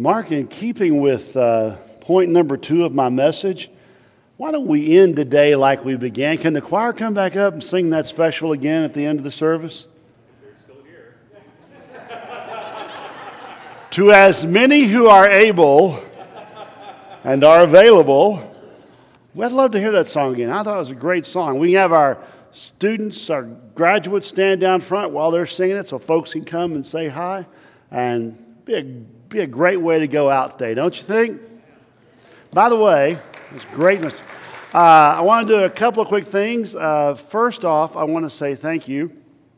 Mark, in keeping with point number 2 of my message, why don't we end today like we began? Can the choir come back up and sing that special again at the end of the service? They're still here. To as many who are able and are available. Well, I'd love to hear that song again. I thought it was a great song. We can have our students, our graduates stand down front while they're singing it so folks can come and say hi and be a great way to go out today, don't you think? By the way, it's greatness. I want to do a couple of quick things. First off, I want to say thank you.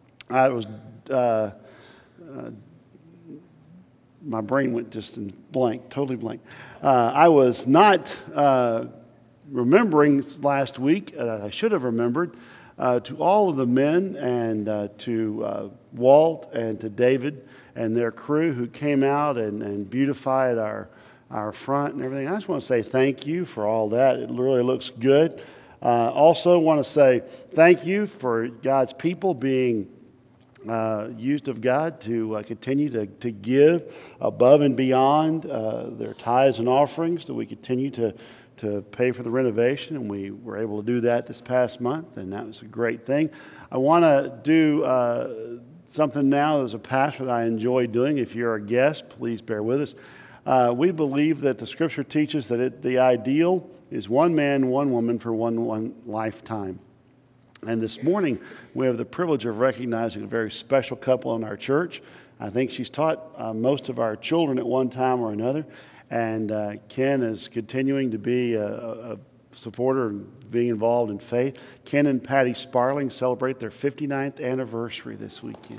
My brain went just in blank, totally blank. I was not remembering last week, I should have remembered, to all of the men and to Walt and to David and their crew who came out and beautified our front and everything. I just want to say thank you for all that. It really looks good. Also want to say thank you for God's people being used of God to continue to give above and beyond their tithes and offerings, that we continue to pay for the renovation, and we were able to do that this past month, and that was a great thing. I want to do something now as a pastor that I enjoy doing. If you're a guest, please bear with us. We believe that the Scripture teaches that the ideal is one man, one woman for one lifetime. And this morning, we have the privilege of recognizing a very special couple in our church. I think she's taught most of our children at one time or another. And Ken is continuing to be a supporter and being involved in faith. Ken and Patty Sparling celebrate their 59th anniversary this weekend.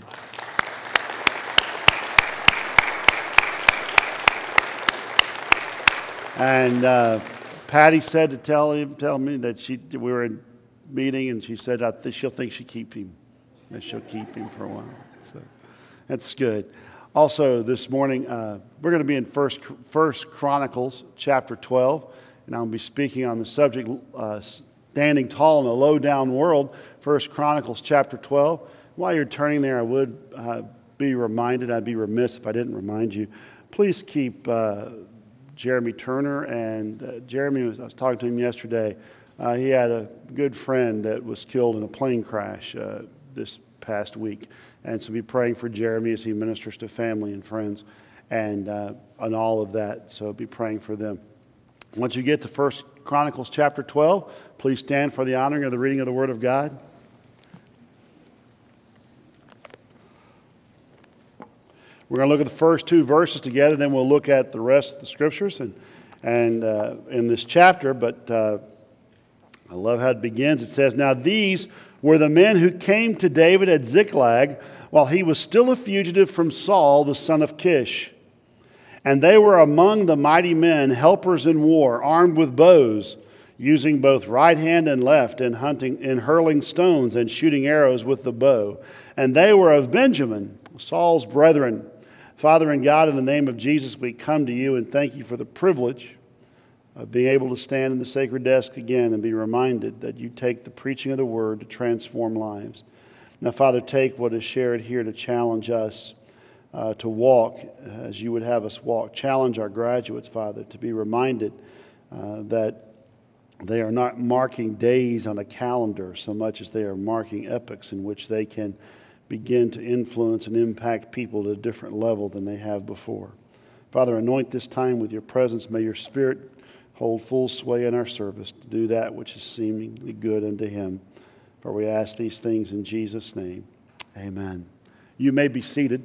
And Patty said to tell me that we were in meeting, and she said she'll think she keep him, that she'll keep him for a while. So that's good. Also, this morning we're going to be in First Chronicles chapter 12, and I'll be speaking on the subject standing tall in a low down world. First Chronicles chapter 12. While you're turning there, I would be reminded. I'd be remiss if I didn't remind you. Please keep Jeremy Turner and Jeremy. I was talking to him yesterday. He had a good friend that was killed in a plane crash this past week. And so be praying for Jeremy as he ministers to family and friends and all of that. So be praying for them. Once you get to 1 Chronicles chapter 12, please stand for the honoring of the reading of the Word of God. We're going to look at the first 2 verses together, then we'll look at the rest of the Scriptures and in this chapter. But I love how it begins. It says, "Now these were the men who came to David at Ziklag while he was still a fugitive from Saul, the son of Kish. And they were among the mighty men, helpers in war, armed with bows, using both right hand and left in hunting, in hurling stones and shooting arrows with the bow. And they were of Benjamin, Saul's brethren. Father and God, in the name of Jesus, we come to you and thank you for the privilege of being able to stand in the sacred desk again and be reminded that you take the preaching of the word to transform lives. Now, Father, take what is shared here to challenge us to walk as you would have us walk. Challenge our graduates, Father, to be reminded that they are not marking days on a calendar so much as they are marking epochs in which they can begin to influence and impact people at a different level than they have before. Father, anoint this time with your presence. May your Spirit hold full sway in our service to do that which is seemingly good unto him. For we ask these things in Jesus' name. Amen. You may be seated.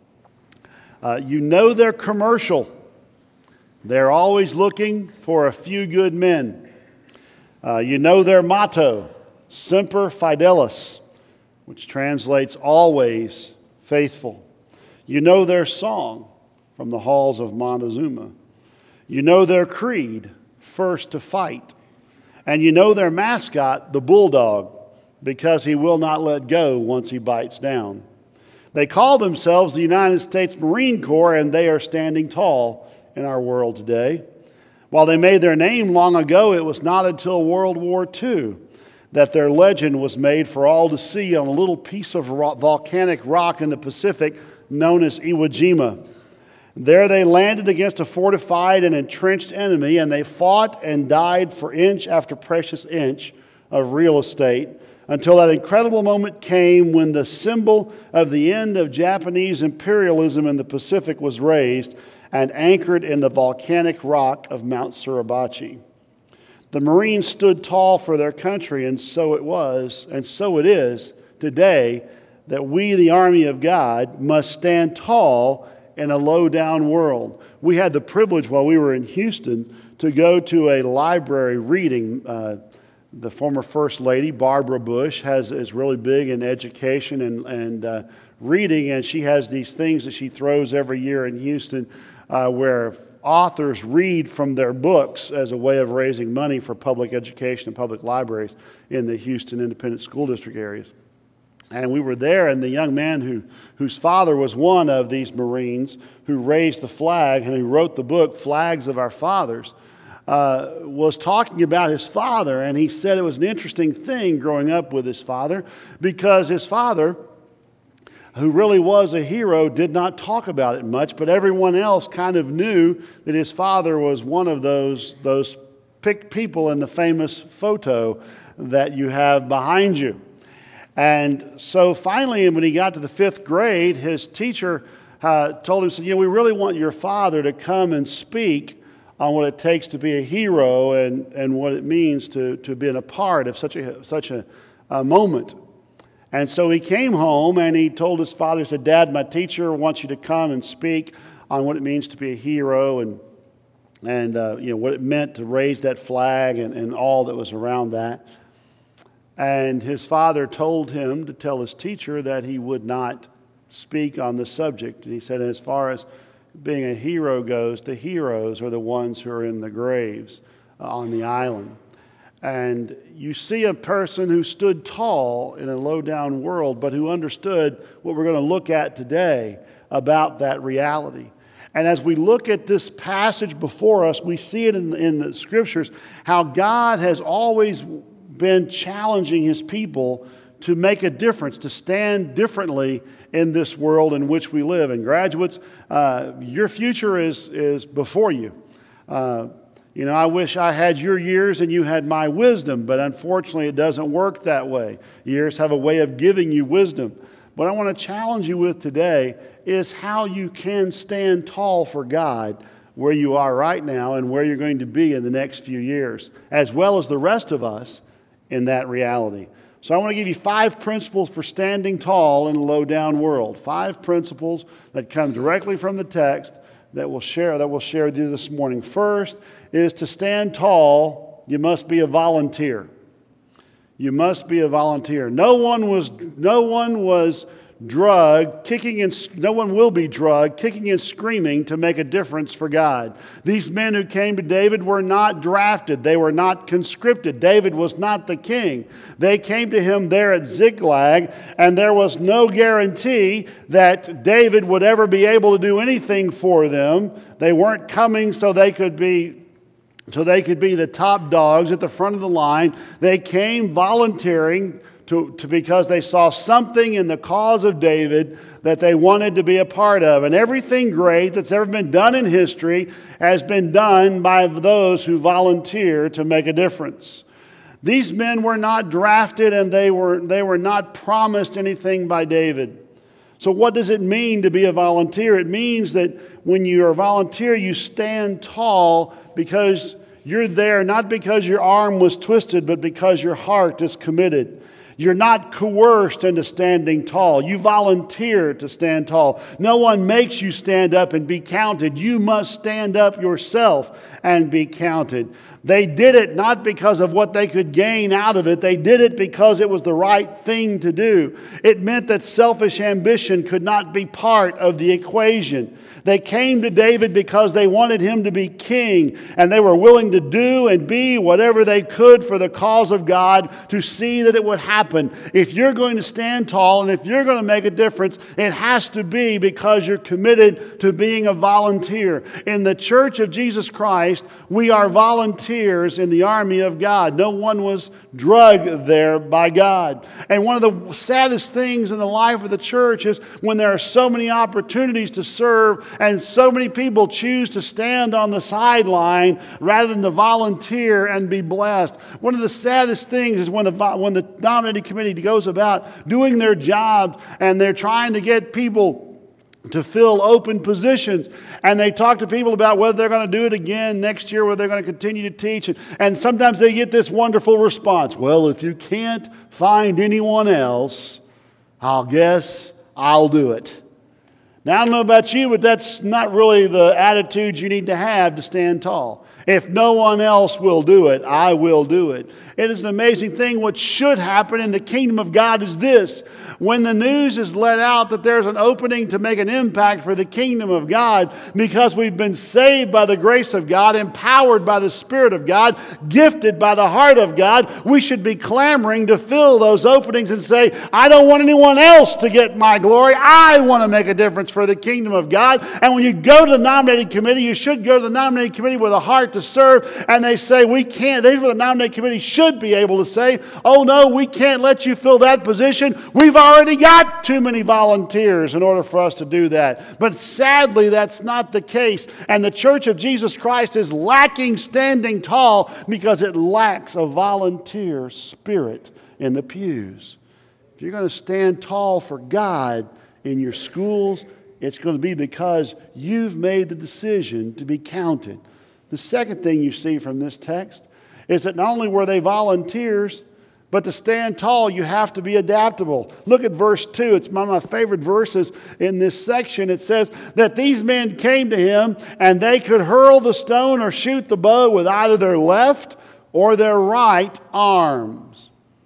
You know their commercial. They're always looking for a few good men. You know their motto, Semper Fidelis, which translates always faithful. You know their song from the halls of Montezuma. You know their creed, first to fight. And you know their mascot, the bulldog, because he will not let go once he bites down. They call themselves the United States Marine Corps, and they are standing tall in our world today. While they made their name long ago, it was not until World War II that their legend was made for all to see on a little piece of volcanic rock in the Pacific known as Iwo Jima. There they landed against a fortified and entrenched enemy, and they fought and died for inch after precious inch of real estate until that incredible moment came when the symbol of the end of Japanese imperialism in the Pacific was raised and anchored in the volcanic rock of Mount Suribachi. The Marines stood tall for their country, and so it was, and so it is today, that we, the Army of God, must stand tall in a low-down world. We had the privilege while we were in Houston to go to a library reading. The former First Lady, Barbara Bush, is really big in education and reading, and she has these things that she throws every year in Houston where authors read from their books as a way of raising money for public education and public libraries in the Houston Independent School District areas. And we were there, and the young man whose father was one of these Marines who raised the flag and who wrote the book, Flags of Our Fathers, was talking about his father. And he said it was an interesting thing growing up with his father because his father, who really was a hero, did not talk about it much, but everyone else kind of knew that his father was one of those picked people in the famous photo that you have behind you. And so finally, when he got to the 5th grade, his teacher told him, said, we really want your father to come and speak on what it takes to be a hero and what it means to be a part of such a moment. And so he came home and he told his father, he said, Dad, my teacher wants you to come and speak on what it means to be a hero and what it meant to raise that flag and all that was around that. And his father told him to tell his teacher that he would not speak on the subject. And he said, as far as being a hero goes, the heroes are the ones who are in the graves on the island. And you see a person who stood tall in a low-down world, but who understood what we're going to look at today about that reality. And as we look at this passage before us, we see it in the Scriptures, how God has always been challenging His people to make a difference, to stand differently in this world in which we live. And graduates, your future is before you. I wish I had your years and you had my wisdom, but unfortunately it doesn't work that way. Years have a way of giving you wisdom. What I want to challenge you with today is how you can stand tall for God where you are right now and where you're going to be in the next few years, as well as the rest of us in that reality. So I want to give you 5 principles for standing tall in a low-down world. 5 principles that come directly from the text that we'll share with you this morning. First is to stand tall, you must be a volunteer. You must be a volunteer. No one was drugged, no one will be drugged, kicking and screaming to make a difference for God. These men who came to David were not drafted. They were not conscripted. David was not the king. They came to him there at Ziklag, and there was no guarantee that David would ever be able to do anything for them. They weren't coming so they could be the top dogs at the front of the line. They came volunteering because they saw something in the cause of David that they wanted to be a part of. And everything great that's ever been done in history has been done by those who volunteer to make a difference. These men were not drafted and they were not promised anything by David. So what does it mean to be a volunteer? It means that when you're a volunteer, you stand tall because you're there not because your arm was twisted, but because your heart is committed. You're not coerced into standing tall. You volunteer to stand tall. No one makes you stand up and be counted. You must stand up yourself and be counted. They did it not because of what they could gain out of it. They did it because it was the right thing to do. It meant that selfish ambition could not be part of the equation. They came to David because they wanted him to be king, and they were willing to do and be whatever they could for the cause of God to see that it would happen happen. If you're going to stand tall and if you're going to make a difference, it has to be because you're committed to being a volunteer. In the Church of Jesus Christ, we are volunteers in the army of God. No one was drugged there by God. And one of the saddest things in the life of the church is when there are so many opportunities to serve and so many people choose to stand on the sideline rather than to volunteer and be blessed. One of the saddest things is when the nominating committee goes about doing their job and they're trying to get people to fill open positions. And they talk to people about whether they're going to do it again next year, whether they're going to continue to teach. And sometimes they get this wonderful response. Well, if you can't find anyone else, I'll guess I'll do it. Now, I don't know about you, but that's not really the attitude you need to have to stand tall. If no one else will do it, I will do it. It is an amazing thing. What should happen in the kingdom of God is this. When the news is let out that there's an opening to make an impact for the kingdom of God because we've been saved by the grace of God, empowered by the Spirit of God, gifted by the heart of God, we should be clamoring to fill those openings and say, I don't want anyone else to get my glory. I want to make a difference for the kingdom of God. And when you go to the nominating committee, you should go to the nominating committee with a heart to serve. And they say, we can't. They, the nominating committee should be able to say, oh no, we can't let you fill that position. We've already got too many volunteers in order for us to do that. But sadly, that's not the case. And the Church of Jesus Christ is lacking standing tall because it lacks a volunteer spirit in the pews. If you're going to stand tall for God in your schools, it's going to be because you've made the decision to be counted. The second thing you see from this text is that not only were they volunteers, but to stand tall, you have to be adaptable. Look at verse 2. It's one of my favorite verses in this section. It says that these men came to him and they could hurl the stone or shoot the bow with either their left or their right arms.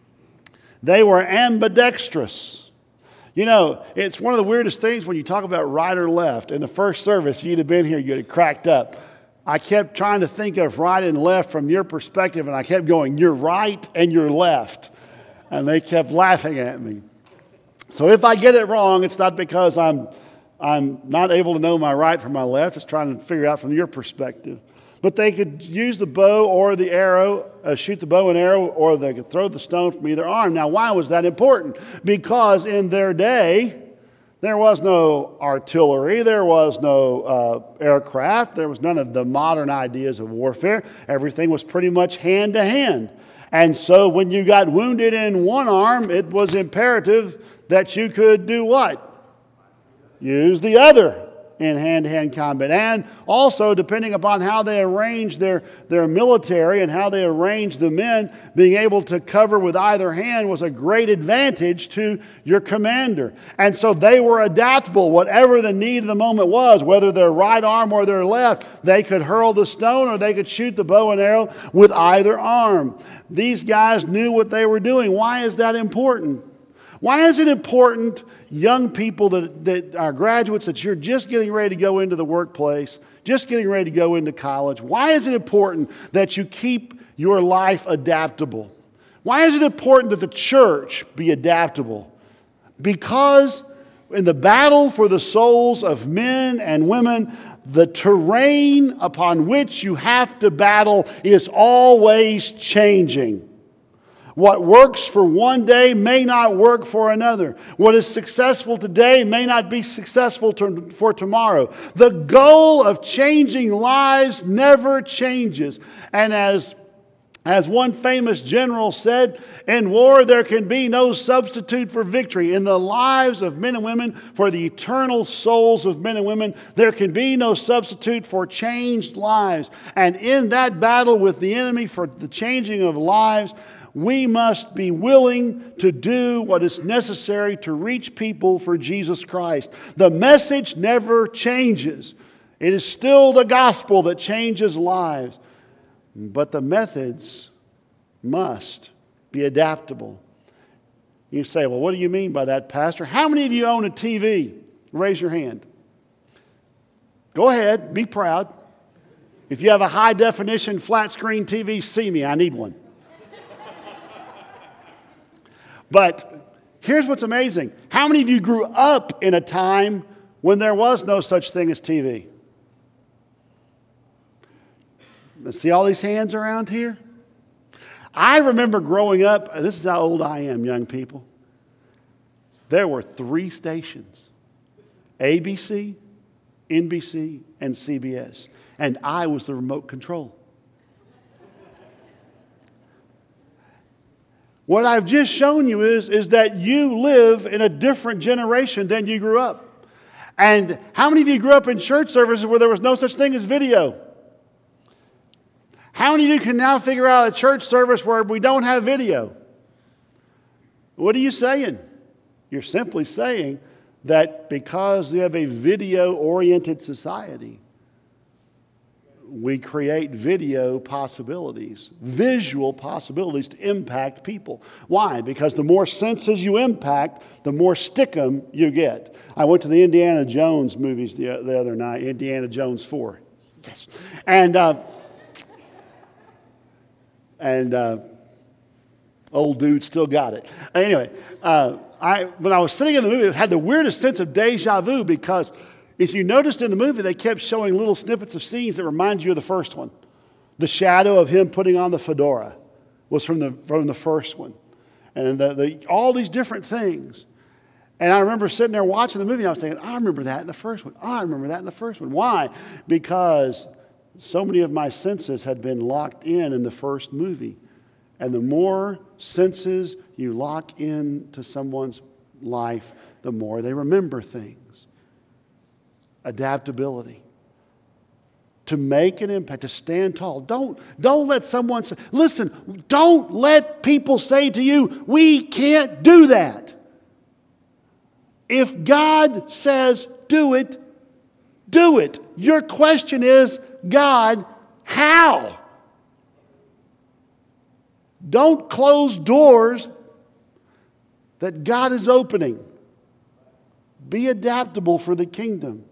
They were ambidextrous. You know, it's one of the weirdest things when you talk about right or left. In the first service, if you'd have been here, you'd have cracked up. I kept trying to think of right and left from your perspective, and I kept going, you're right and you're left. And they kept laughing at me. So if I get it wrong, it's not because I'm not able to know my right from my left. It's trying to figure out from your perspective. But they could use the bow or the arrow, shoot the bow and arrow, or they could throw the stone from either arm. Now, why was that important? Because in their day, there was no artillery, there was no aircraft, there was none of the modern ideas of warfare. Everything was pretty much hand to hand. And so when you got wounded in one arm, it was imperative that you could do what? Use the other in hand-to-hand combat. And also, depending upon how they arranged their military and how they arranged the men, being able to cover with either hand was a great advantage to your commander. And so they were adaptable. Whatever the need of the moment was, whether their right arm or their left, they could hurl the stone or they could shoot the bow and arrow with either arm. These guys knew what they were doing. Why is that important? Why is it important, young people that are graduates, that you're just getting ready to go into the workplace, just getting ready to go into college? Why is it important that you keep your life adaptable? Why is it important that the church be adaptable? Because in the battle for the souls of men and women, the terrain upon which you have to battle is always changing. What works for one day may not work for another. What is successful today may not be successful for tomorrow. The goal of changing lives never changes. And as one famous general said, in war there can be no substitute for victory. In the lives of men and women, for the eternal souls of men and women, there can be no substitute for changed lives. And in that battle with the enemy for the changing of lives, we must be willing to do what is necessary to reach people for Jesus Christ. The message never changes. It is still the gospel that changes lives. But the methods must be adaptable. You say, well, what do you mean by that, Pastor? How many of you own a TV? Raise your hand. Go ahead, be proud. If you have a high-definition flat-screen TV, see me. I need one. But here's what's amazing. How many of you grew up in a time when there was no such thing as TV? Let's see all these hands around here? I remember growing up, and this is how old I am, young people. There were 3 stations, ABC, NBC, and CBS. And I was the remote control. What I've just shown you is that you live in a different generation than you grew up. And how many of you grew up in church services where there was no such thing as video? How many of you can now figure out a church service where we don't have video? What are you saying? You're simply saying that because we have a video-oriented society, we create video possibilities, visual possibilities to impact people. Why? Because the more senses you impact, the more stickum you get. I went to the Indiana Jones movies the other night, Indiana Jones 4. Yes. And old dude still got it. Anyway, when I was sitting in the movie, it had the weirdest sense of deja vu because if you noticed in the movie, they kept showing little snippets of scenes that remind you of the first one. The shadow of him putting on the fedora was from the first one. And all these different things. And I remember sitting there watching the movie, and I was thinking, I remember that in the first one. I remember that in the first one. Why? Because so many of my senses had been locked in the first movie. And the more senses you lock into someone's life, the more they remember things. Adaptability. To make an impact, to stand tall. Don't let someone say, listen, don't let people say to you, we can't do that. If God says do it, do it. Your question is, God, how? Don't close doors that God is opening. Be adaptable for the kingdom.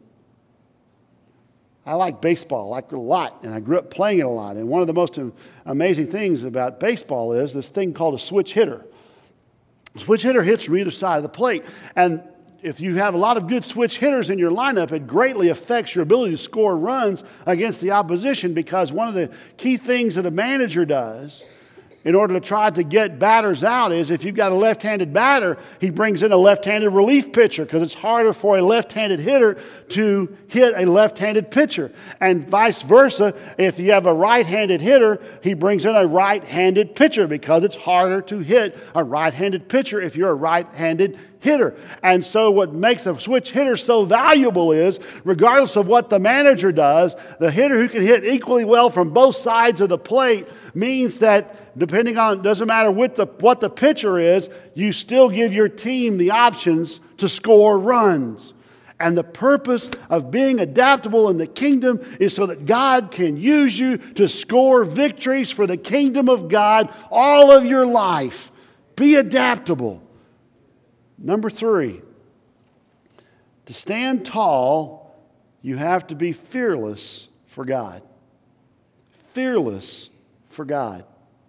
I like baseball, I like it a lot, and I grew up playing it a lot. And one of the most amazing things about baseball is this thing called a switch hitter. A switch hitter hits from either side of the plate. And if you have a lot of good switch hitters in your lineup, it greatly affects your ability to score runs against the opposition, because one of the key things that a manager does in order to try to get batters out is if you've got a left-handed batter, he brings in a left-handed relief pitcher because it's harder for a left-handed hitter to hit a left-handed pitcher. And vice versa, if you have a right-handed hitter, he brings in a right-handed pitcher because it's harder to hit a right-handed pitcher if you're a right-handed hitter. And so what makes a switch hitter so valuable is, regardless of what the manager does, the hitter who can hit equally well from both sides of the plate means that doesn't matter what the pitcher is, you still give your team the options to score runs. And the purpose of being adaptable in the kingdom is so that God can use you to score victories for the kingdom of God all of your life. Be adaptable. Number 3, to stand tall, you have to be fearless for God. Fearless for God.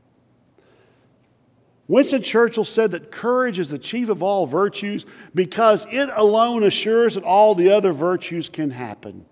Winston Churchill said that courage is the chief of all virtues because it alone assures that all the other virtues can happen.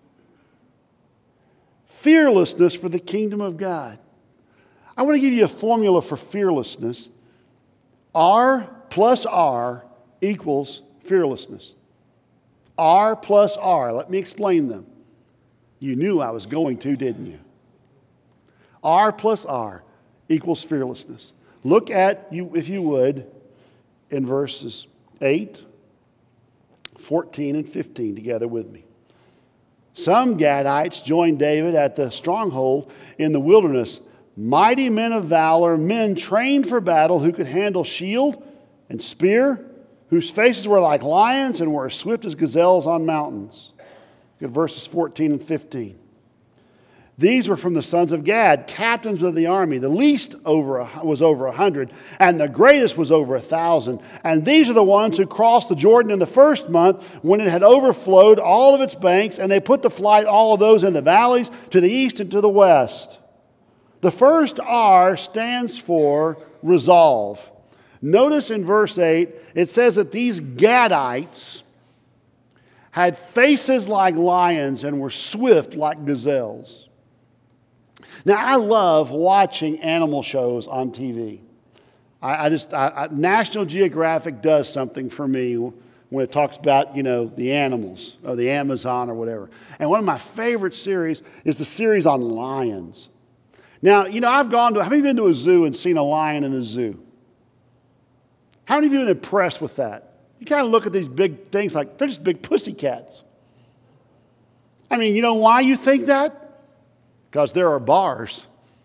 Fearlessness for the kingdom of God. I want to give you a formula for fearlessness. R plus R equals fearlessness. R plus R. Let me explain them. You knew I was going to, didn't you? R plus R equals fearlessness. Look at, if you would, in verses 8, 14, and 15 together with me. Some Gadites joined David at the stronghold in the wilderness. Mighty men of valor, men trained for battle who could handle shield and spear, whose faces were like lions and were as swift as gazelles on mountains. Look at verses 14 and 15. These were from the sons of Gad, captains of the army. The least was over 100, and the greatest was over 1,000. And these are the ones who crossed the Jordan in the first month when it had overflowed all of its banks, and they put to flight all of those in the valleys to the east and to the west. The first R stands for resolve. Notice in verse 8, it says that these Gadites had faces like lions and were swift like gazelles. Now, I love watching animal shows on TV. National Geographic does something for me when it talks about, the animals or the Amazon or whatever. And one of my favorite series is the series on lions. Now, how many of you been to a zoo and seen a lion in a zoo? How many of you have been impressed with that? You kind of look at these big things like they're just big pussycats. I mean, you know why you think that? Because there are bars.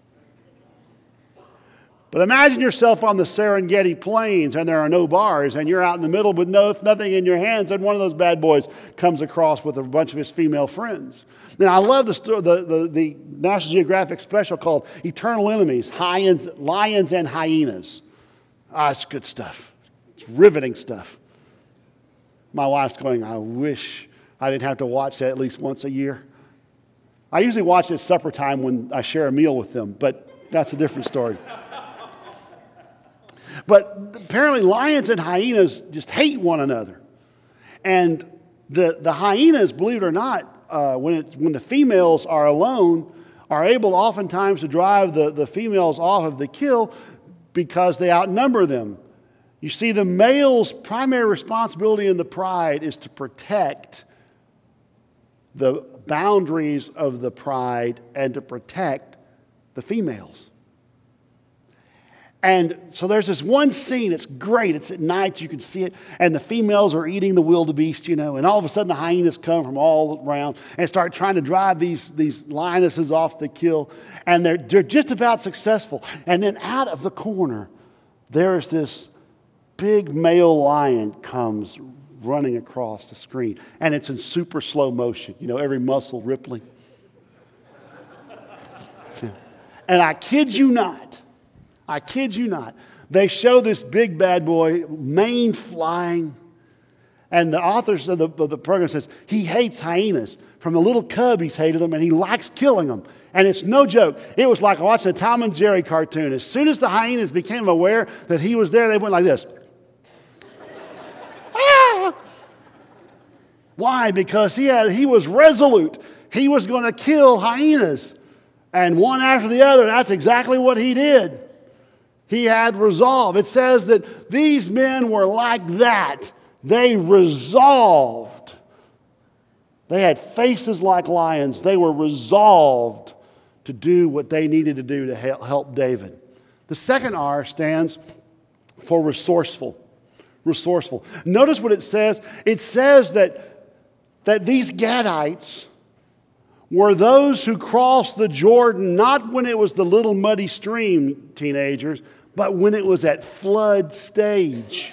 But imagine yourself on the Serengeti Plains and there are no bars and you're out in the middle with nothing in your hands and one of those bad boys comes across with a bunch of his female friends. Now, I love the National Geographic special called Eternal Enemies, Lions and Hyenas. It's good stuff. It's riveting stuff. My wife's going, I wish I didn't have to watch that at least once a year. I usually watch it at supper time when I share a meal with them, but that's a different story. But apparently lions and hyenas just hate one another. And the hyenas, believe it or not, when the females are alone, are able oftentimes to drive the females off of the kill because they outnumber them. You see, the male's primary responsibility in the pride is to protect the boundaries of the pride and to protect the females. And so there's this one scene, it's great, it's at night, you can see it, and the females are eating the wildebeest, and all of a sudden the hyenas come from all around and start trying to drive these lionesses off the kill, and they're just about successful. And then out of the corner, there's this big male lion comes running across the screen, and it's in super slow motion, every muscle rippling. And I kid you not, they show this big bad boy, mane flying, and the authors of the program says he hates hyenas. From the little cub, he's hated them, and he likes killing them. And it's no joke. It was like watching a Tom and Jerry cartoon. As soon as the hyenas became aware that he was there, they went like this. Ah! Why? Because he was resolute. He was going to kill hyenas. And one after the other, that's exactly what he did. He had resolve. It says that these men were like that. They resolved. They had faces like lions. They were resolved to do what they needed to do to help David. The second R stands for resourceful. Resourceful. Notice what it says. It says that these Gadites were those who crossed the Jordan not when it was the little muddy stream, teenagers, but when it was at flood stage.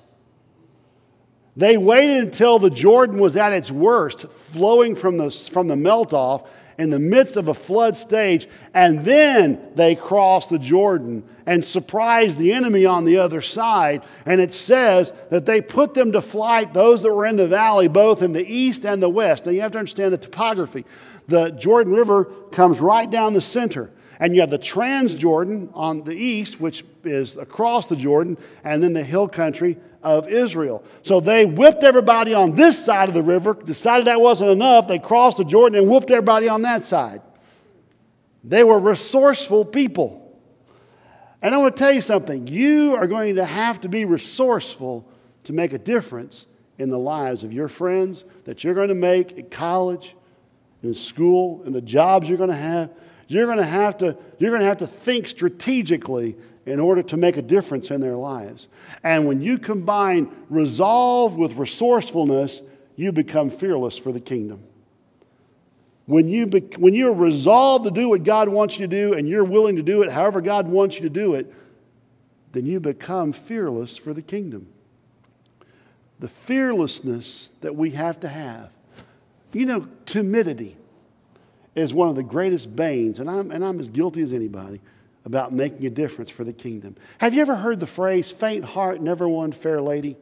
They waited until the Jordan was at its worst, flowing from the melt-off in the midst of a flood stage, and then they crossed the Jordan and surprised the enemy on the other side. And it says that they put them to flight, those that were in the valley, both in the east and the west. Now you have to understand the topography. The Jordan River comes right down the center. And you have the Transjordan on the east, which is across the Jordan, and then the hill country of Israel. So they whipped everybody on this side of the river, decided that wasn't enough. They crossed the Jordan and whipped everybody on that side. They were resourceful people. And I want to tell you something. You are going to have to be resourceful to make a difference in the lives of your friends that you're going to make at college, in school, in the jobs you're going to have. You're going to have to think strategically in order to make a difference in their lives. And when you combine resolve with resourcefulness, you become fearless for the kingdom. When you're resolved to do what God wants you to do and you're willing to do it however God wants you to do it, then you become fearless for the kingdom. The fearlessness that we have to have. Timidity is one of the greatest banes, and I'm as guilty as anybody, about making a difference for the kingdom. Have you ever heard the phrase, faint heart never won fair lady?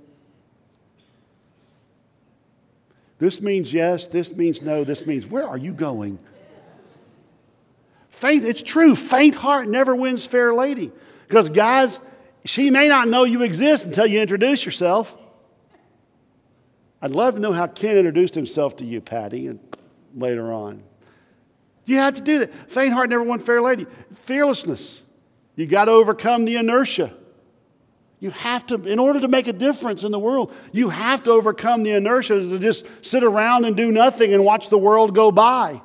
This means yes, this means no, this means where are you going? It's true, faint heart never wins fair lady. Because guys, She may not know you exist until you introduce yourself. I'd love to know how Ken introduced himself to you, Patty, and later on. You have to do that. Faint heart never won fair lady. Fearlessness. You got to overcome the inertia. You have to, in order to make a difference in the world, you have to overcome the inertia to just sit around and do nothing and watch the world go by.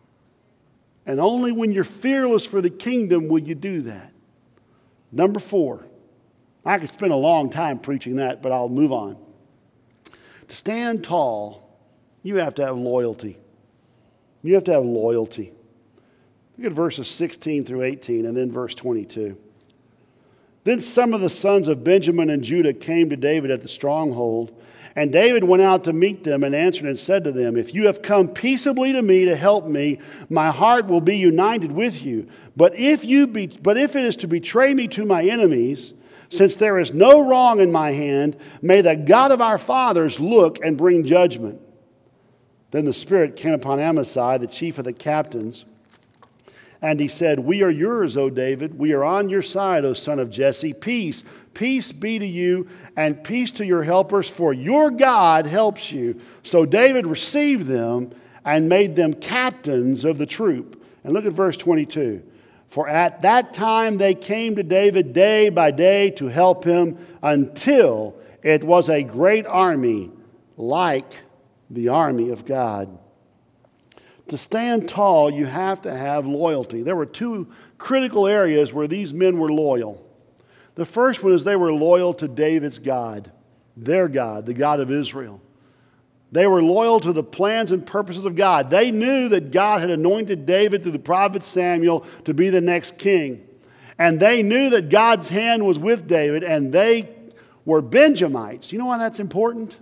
And only when you're fearless for the kingdom will you do that. Number 4. I could spend a long time preaching that, but I'll move on. To stand tall, you have to have loyalty. You have to have loyalty. Look at verses 16 through 18 and then verse 22. Then some of the sons of Benjamin and Judah came to David at the stronghold, and David went out to meet them and answered and said to them, if you have come peaceably to me to help me, my heart will be united with you. But if it is to betray me to my enemies, since there is no wrong in my hand, may the God of our fathers look and bring judgment. Then the Spirit came upon Amasai, the chief of the captains, and he said, we are yours, O David. We are on your side, O son of Jesse. Peace, peace be to you, and peace to your helpers, for your God helps you. So David received them and made them captains of the troop. And look at verse 22. For at that time they came to David day by day to help him until it was a great army like the army of God. To stand tall, you have to have loyalty. There were 2 critical areas where these men were loyal. The first one is they were loyal to David's God, their God, the God of Israel. They were loyal to the plans and purposes of God. They knew that God had anointed David through the prophet Samuel to be the next king. And they knew that God's hand was with David, and they were Benjamites. You know why that's important?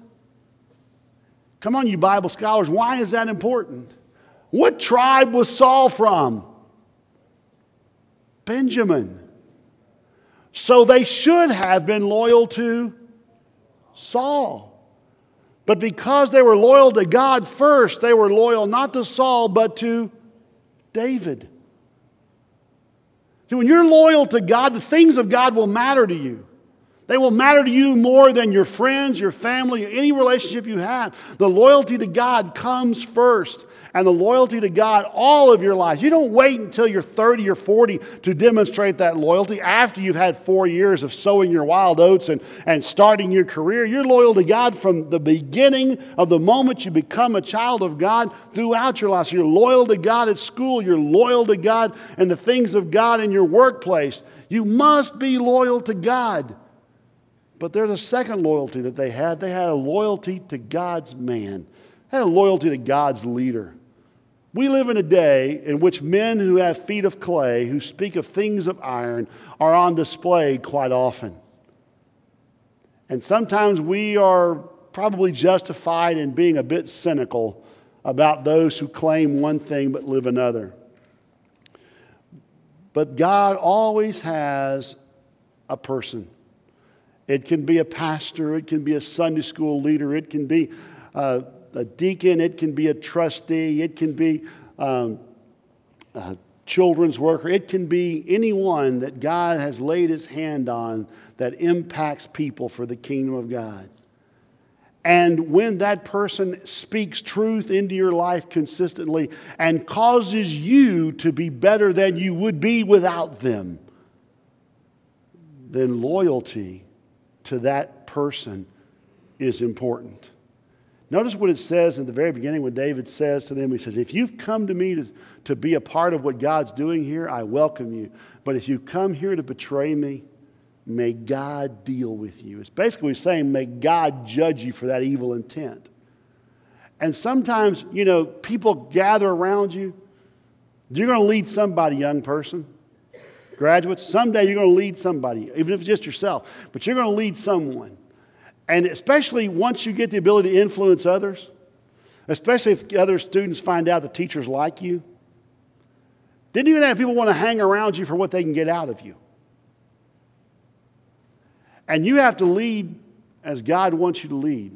Come on, you Bible scholars, why is that important? What tribe was Saul from? Benjamin. So they should have been loyal to Saul. But because they were loyal to God first, they were loyal not to Saul, but to David. See, when you're loyal to God, the things of God will matter to you. They will matter to you more than your friends, your family, any relationship you have. The loyalty to God comes first. And the loyalty to God all of your life. You don't wait until you're 30 or 40 to demonstrate that loyalty after you've had 4 years of sowing your wild oats and starting your career. You're loyal to God from the beginning of the moment you become a child of God throughout your life. So you're loyal to God at school. You're loyal to God and the things of God in your workplace. You must be loyal to God. But there's a second loyalty that they had. They had a loyalty to God's man. They had a loyalty to God's leader. We live in a day in which men who have feet of clay, who speak of things of iron, are on display quite often. And sometimes we are probably justified in being a bit cynical about those who claim one thing but live another. But God always has a person. It can be a pastor, it can be a Sunday school leader, it can be a deacon, it can be a trustee, it can be a children's worker, it can be anyone that God has laid his hand on that impacts people for the kingdom of God. And when that person speaks truth into your life consistently and causes you to be better than you would be without them, then loyalty to that person is important. Notice what it says in the very beginning when David says to them, he says, if you've come to me to be a part of what God's doing here, I welcome you. But if you come here to betray me, may God deal with you. It's basically saying, may God judge you for that evil intent. And sometimes, people gather around you. You're going to lead somebody, young person. Graduates, someday you're going to lead somebody, even if it's just yourself. But you're going to lead someone. And especially once you get the ability to influence others, especially if other students find out the teachers like you, then you're going to have people want to hang around you for what they can get out of you. And you have to lead as God wants you to lead.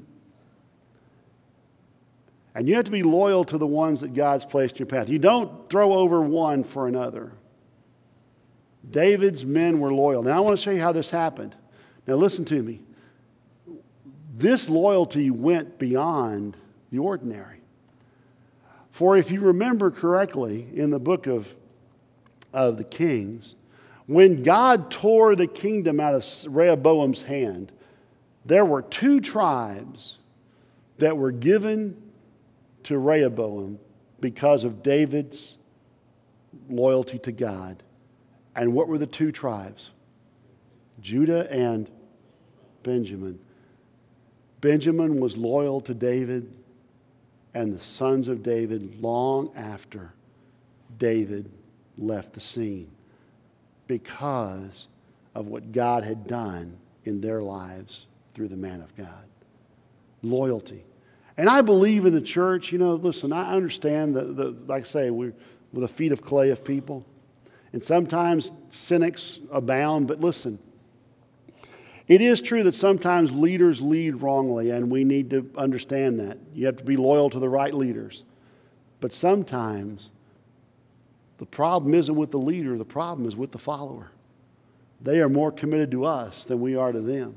And you have to be loyal to the ones that God's placed in your path. You don't throw over one for another. David's men were loyal. Now I want to show you how this happened. Now listen to me. This loyalty went beyond the ordinary. For if you remember correctly in the book of the Kings, when God tore the kingdom out of Rehoboam's hand, there were 2 tribes that were given to Rehoboam because of David's loyalty to God. And what were the 2 tribes? Judah and Benjamin. Benjamin was loyal to David and the sons of David long after David left the scene because of what God had done in their lives through the man of God. Loyalty. And I believe in the church, listen, I understand like I say, we're the feet of clay of people. And sometimes cynics abound, but listen, it is true that sometimes leaders lead wrongly, and we need to understand that. You have to be loyal to the right leaders. But sometimes the problem isn't with the leader, the problem is with the follower. They are more committed to us than we are to them.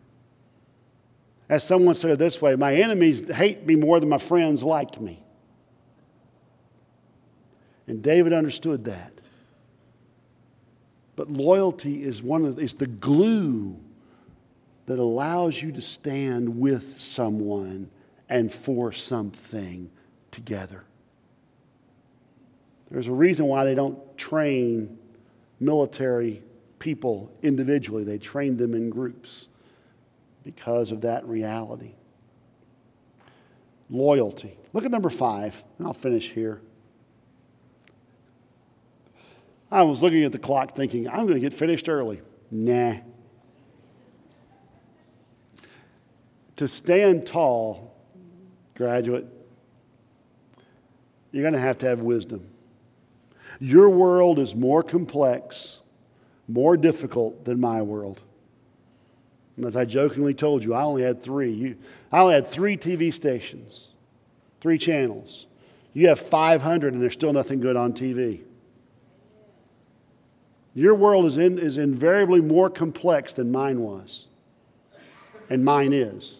As someone said it this way, my enemies hate me more than my friends like me. And David understood that. But loyalty is the glue that allows you to stand with someone and for something together. There's a reason why they don't train military people individually. They train them in groups because of that reality. Loyalty. Look at number 5, and I'll finish here. I was looking at the clock thinking, I'm going to get finished early. Nah. To stand tall, graduate, you're going to have wisdom. Your world is more complex, more difficult than my world. And as I jokingly told you, I only had 3. I only had 3 TV stations, 3 channels. You have 500 and there's still nothing good on TV. Your world is invariably more complex than mine was, and mine is.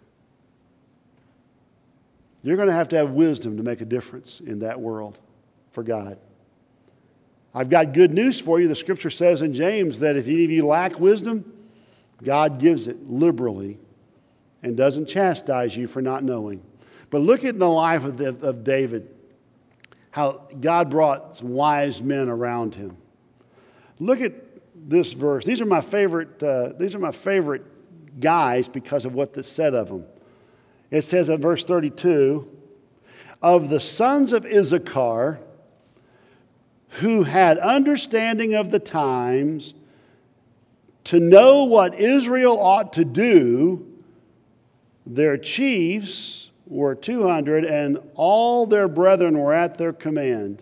You're going to have wisdom to make a difference in that world for God. I've got good news for you. The scripture says in James that if any of you lack wisdom, God gives it liberally and doesn't chastise you for not knowing. But look at the life of David, how God brought some wise men around him. Look at this verse. These are my favorite guys because of what's said of them. It says in verse 32, of the sons of Issachar, who had understanding of the times, to know what Israel ought to do, their chiefs were 200, and all their brethren were at their command.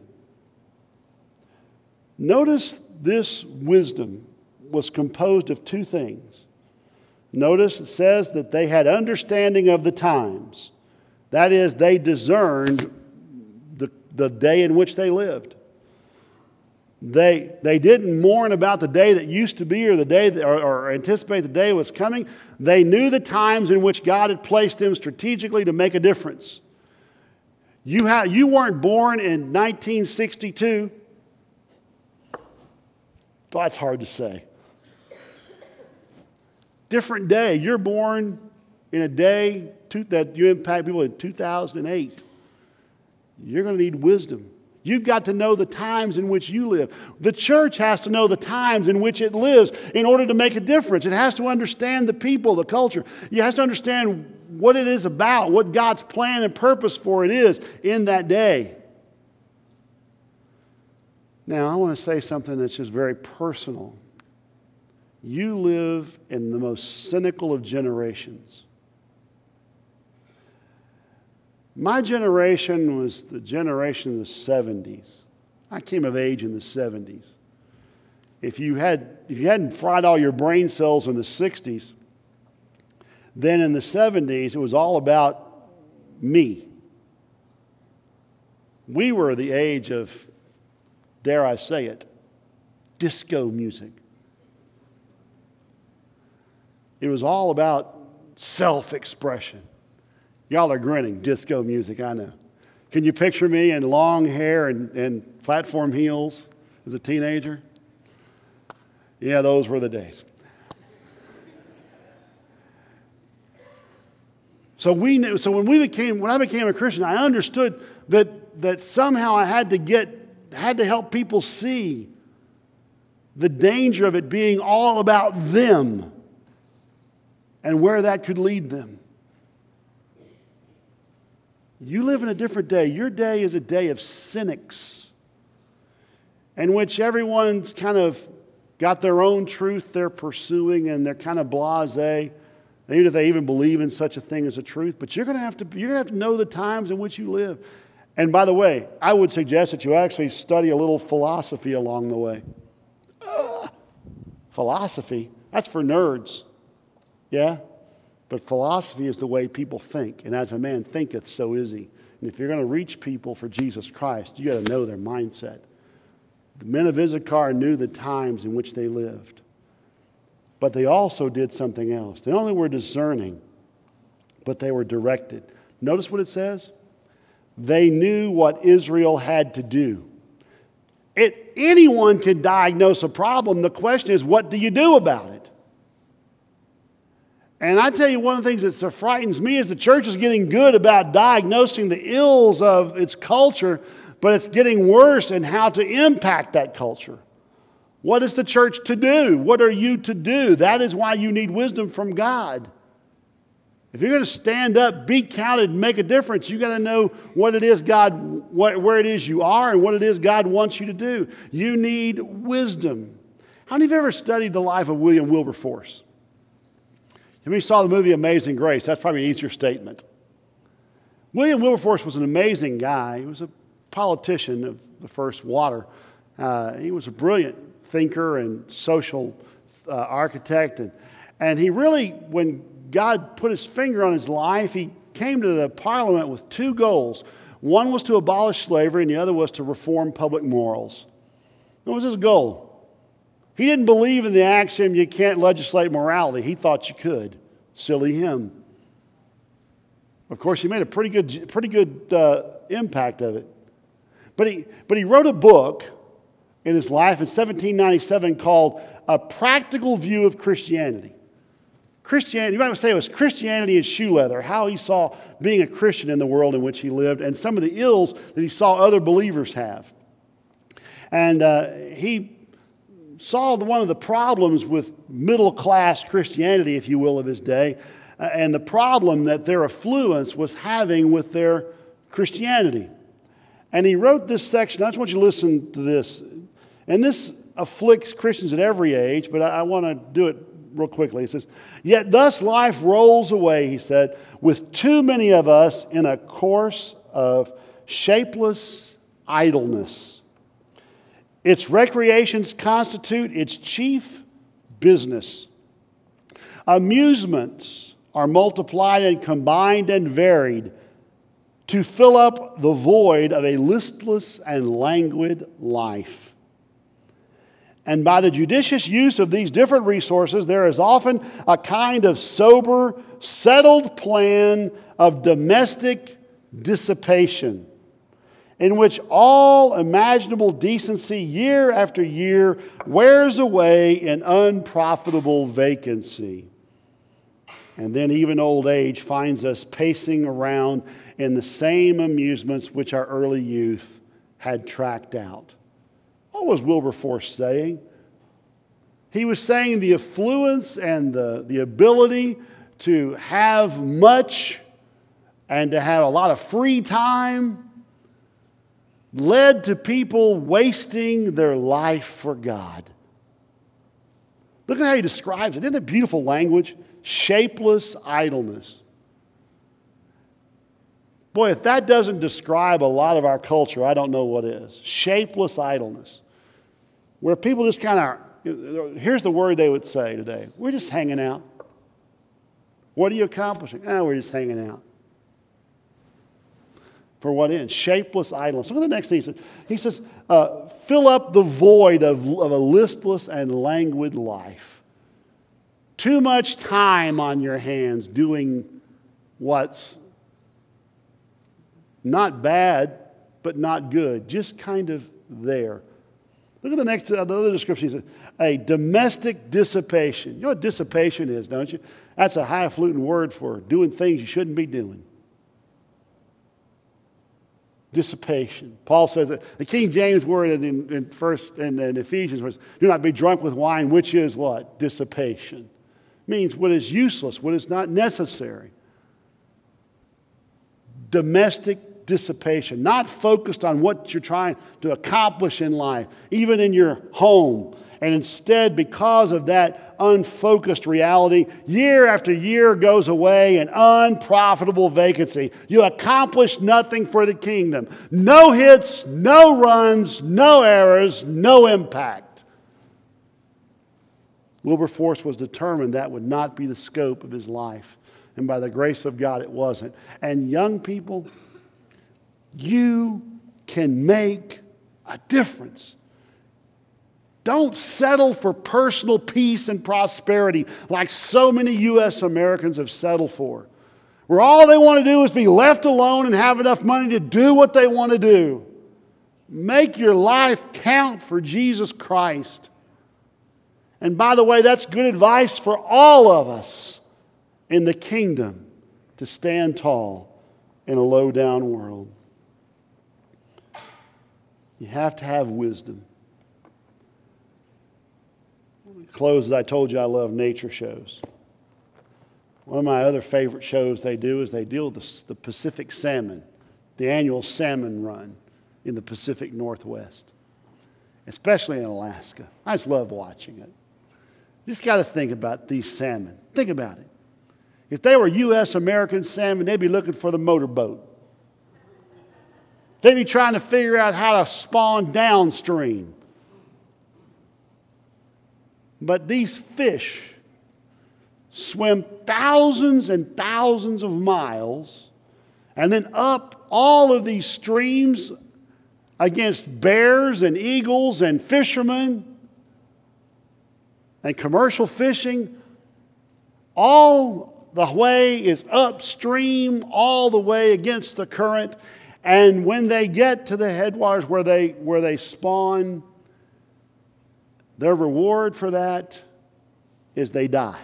Notice this wisdom was composed of 2 things. Notice it says that they had understanding of the times. That is, they discerned the day in which they lived. They didn't mourn about the day that used to be or the day or anticipate the day was coming. They knew the times in which God had placed them strategically to make a difference. You weren't born in 1962. That's hard to say. Different day. You're born in a day that you impact people in 2008. You're going to need wisdom. You've got to know the times in which you live. The church has to know the times in which it lives in order to make a difference. It has to understand the people, the culture. It has to understand what it is about, what God's plan and purpose for it is in that day. Now, I want to say something that's just very personal. You live in the most cynical of generations. My generation was the generation of the 70s. I came of age in the 70s. If you hadn't fried all your brain cells in the 60s, then in the 70s it was all about me. We were the age of, dare I say it, disco music. It was all about self-expression. Y'all are grinning, disco music, I know. Can you picture me in long hair and platform heels as a teenager? Yeah, those were the days. So when I became a Christian, I understood that somehow I had to help people see the danger of it being all about them and where that could lead them. You live in a different day. Your day is a day of cynics, in which everyone's kind of got their own truth they're pursuing, and they're kind of blasé, even if they even believe in such a thing as a truth. But you're going to have to know the times in which you live. And by the way, I would suggest that you actually study a little philosophy along the way. Philosophy? That's for nerds. Yeah? But philosophy is the way people think. And as a man thinketh, so is he. And if you're going to reach people for Jesus Christ, you got to know their mindset. The men of Issachar knew the times in which they lived. But they also did something else. They only were discerning, but they were directed. Notice what it says? They knew what Israel had to do. Anyone can diagnose a problem. The question is, what do you do about it? And I tell you, one of the things that frightens me is the church is getting good about diagnosing the ills of its culture, but it's getting worse in how to impact that culture. What is the church to do? What are you to do? That is why you need wisdom from God. If you're going to stand up, be counted, and make a difference, you got to know what it is where it is you are and what it is God wants you to do. You need wisdom. How many of you have ever studied the life of William Wilberforce? How many saw the movie Amazing Grace? That's probably an easier statement. William Wilberforce was an amazing guy. He was a politician of the first water. He was a brilliant thinker and social architect. And he really, when God put his finger on his life, he came to the Parliament with two goals. One was to abolish slavery, and the other was to reform public morals. What was his goal? He didn't believe in the axiom, you can't legislate morality. He thought you could. Silly him. Of course, he made a pretty good impact of it. But he wrote a book in his life in 1797 called A Practical View of Christianity. Christianity, you might say it was Christianity in shoe leather, how he saw being a Christian in the world in which he lived, and some of the ills that he saw other believers have. And he saw one of the problems with middle-class Christianity, if you will, of his day, and the problem that their affluence was having with their Christianity. And he wrote this section. I just want you to listen to this. And this afflicts Christians at every age, but I want to do it real quickly. He says, "Yet thus life rolls away," he said, "with too many of us in a course of shapeless idleness. Its recreations constitute its chief business. Amusements are multiplied and combined and varied to fill up the void of a listless and languid life. And by the judicious use of these different resources, there is often a kind of sober, settled plan of domestic dissipation, in which all imaginable decency year after year wears away in unprofitable vacancy. And then even old age finds us pacing around in the same amusements which our early youth had tracked out." What was Wilberforce saying? He was saying the affluence and the ability to have much and to have a lot of free time led to people wasting their life for God. Look at how he describes it. Isn't it beautiful language? Shapeless idleness. Boy, if that doesn't describe a lot of our culture, I don't know what is. Shapeless idleness. Where people just kind of, here's the word they would say today: we're just hanging out. What are you accomplishing? We're just hanging out. For what end? Shapeless idleness. Look at the next thing he says. He says, fill up the void of a listless and languid life. Too much time on your hands doing what's not bad, but not good. Just kind of there. Look at the other description. He says, a domestic dissipation. You know what dissipation is, don't you? That's a highfalutin word for doing things you shouldn't be doing. Dissipation. Paul says that the King James word in Ephesians was, do not be drunk with wine, which is what? Dissipation. Means what is useless, what is not necessary. Domestic dissipation. Not focused on what you're trying to accomplish in life, even in your home. And instead, because of that unfocused reality, year after year goes away in unprofitable vacancy. You accomplish nothing for the kingdom. No hits, no runs, no errors, no impact. Wilberforce was determined that would not be the scope of his life. And by the grace of God, it wasn't. And young people, you can make a difference. Don't settle for personal peace and prosperity like so many U.S. Americans have settled for, where all they want to do is be left alone and have enough money to do what they want to do. Make your life count for Jesus Christ. And by the way, that's good advice for all of us in the kingdom to stand tall in a low-down world. You have to have wisdom. Close, as I told you, I love nature shows. One of my other favorite shows they do is they deal with the Pacific salmon, the annual salmon run in the Pacific Northwest, especially in Alaska. I just love watching it. You just got to think about these salmon. Think about it. If they were U.S. American salmon, they'd be looking for the motorboat. They'd be trying to figure out how to spawn downstream. But these fish swim thousands and thousands of miles and then up all of these streams against bears and eagles and fishermen and commercial fishing. All the way is upstream, all the way against the current. And when they get to the headwaters where they spawn, their reward for that is they die.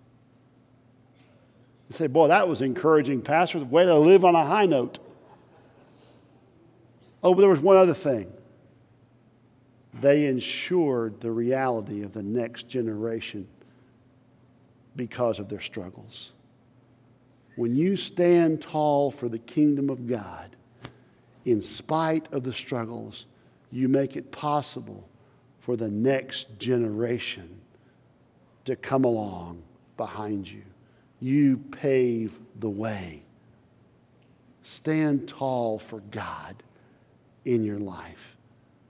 You say, boy, that was encouraging, Pastor. Way to live on a high note. Oh, but there was one other thing. They ensured the reality of the next generation because of their struggles. When you stand tall for the kingdom of God, in spite of the struggles, you make it possible for the next generation to come along behind you. You pave the way. Stand tall for God in your life.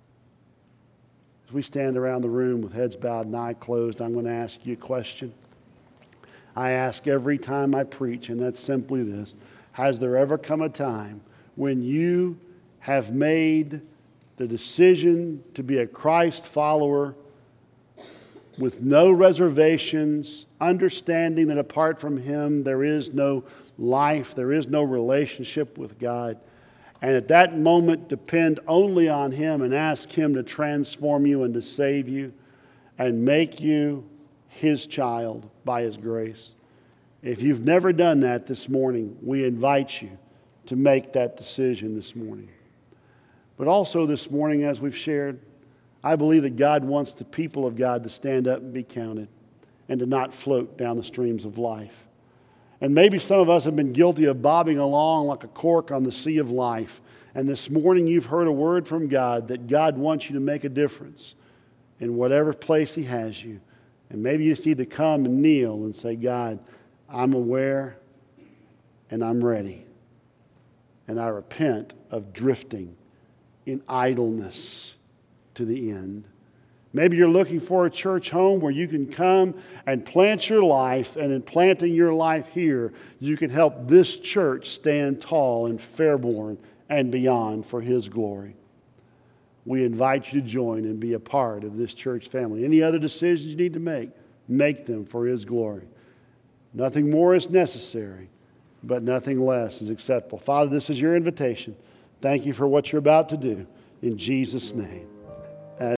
As we stand around the room with heads bowed and eyes closed, I'm going to ask you a question. I ask every time I preach, and that's simply this. Has there ever come a time when you have made the decision to be a Christ follower with no reservations, understanding that apart from Him there is no life, there is no relationship with God, and at that moment depend only on Him and ask Him to transform you and to save you and make you His child by His grace? If you've never done that this morning, we invite you to make that decision this morning. But also this morning, as we've shared, I believe that God wants the people of God to stand up and be counted and to not float down the streams of life. And maybe some of us have been guilty of bobbing along like a cork on the sea of life. And this morning you've heard a word from God that God wants you to make a difference in whatever place He has you. And maybe you just need to come and kneel and say, God, I'm aware and I'm ready. And I repent of drifting in idleness to the end. Maybe you're looking for a church home where you can come and plant your life, and in planting your life here, you can help this church stand tall in Fairborn and beyond for His glory. We invite you to join and be a part of this church family. Any other decisions you need to make them for His glory. Nothing more is necessary, but nothing less is acceptable. Father, this is your invitation. Thank you for what you're about to do. In Jesus' name.